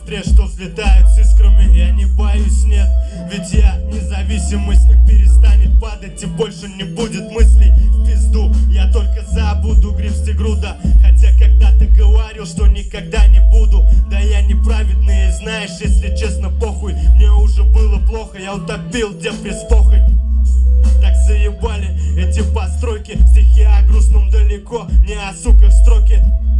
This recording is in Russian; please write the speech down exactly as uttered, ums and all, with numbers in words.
костре, что взлетают с искрами. Я не боюсь, нет, ведь я независимый. Снег перестанет падать и больше не будет мыслей в пизду. Я только забуду гриф груда, хотя когда-то говорил, что никогда не буду. Да я неправедный, знаешь, если честно, похуй. Мне уже было плохо, я утопил депресс похуй. Так заебали эти постройки, стихи о грустном далеко, не о суках строки.